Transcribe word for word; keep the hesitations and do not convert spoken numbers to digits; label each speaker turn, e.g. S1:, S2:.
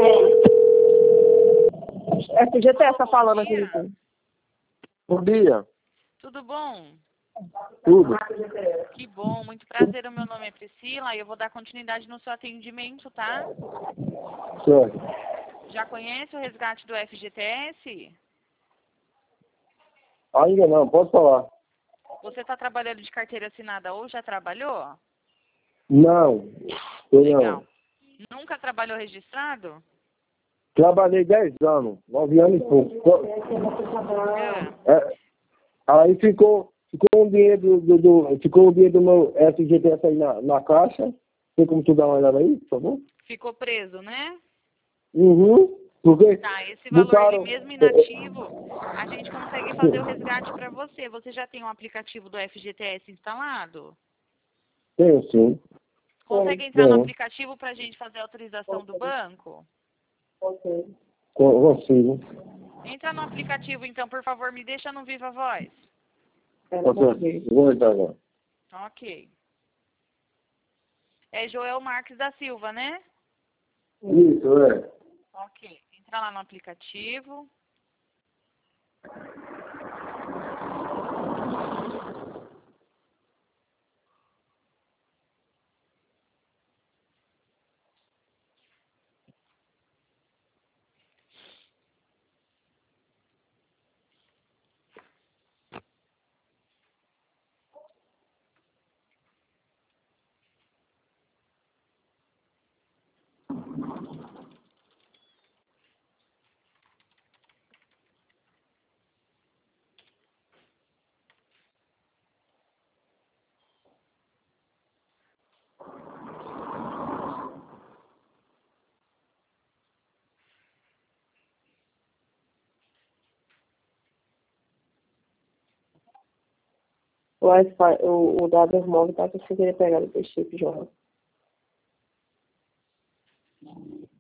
S1: F G T está falando aqui.
S2: Bom dia.
S3: Tudo bom?
S2: Tudo.
S3: Que bom, muito prazer. O meu nome é Priscila e eu vou dar continuidade no seu atendimento, tá?
S2: Certo.
S3: Já conhece o resgate do F G T S?
S2: Ainda não, pode falar.
S3: Você está trabalhando de carteira assinada ou já trabalhou?
S2: Não. Eu
S3: Legal.
S2: não.
S3: Nunca trabalhou registrado?
S2: Trabalhei dez anos, nove anos e pouco.
S3: É.
S2: É, aí ficou, ficou um dinheiro do, do, ficou um dinheiro do meu F G T S aí na, na caixa. Tem como tu dar uma olhada aí, por favor?
S3: Ficou preso, né?
S2: Uhum. Porque
S3: Tá, esse valor
S2: botaram-
S3: ele mesmo inativo, a gente consegue fazer o resgate para você. Você já tem um aplicativo do F G T S instalado?
S2: Tenho sim.
S3: Consegue entrar no
S2: Tenho.
S3: aplicativo para a gente fazer a autorização do banco?
S2: Co- Consigo.
S3: Entra no aplicativo, então, por favor, me deixa no Viva Voz.
S2: Ok. Vou entrar agora.
S3: Ok. É Joel Marques da Silva, né?
S2: Isso, é.
S3: Ok. Entra lá no aplicativo.
S1: O Wi-Fi, o, o dado móvel tá sem querer pegar do chip, João.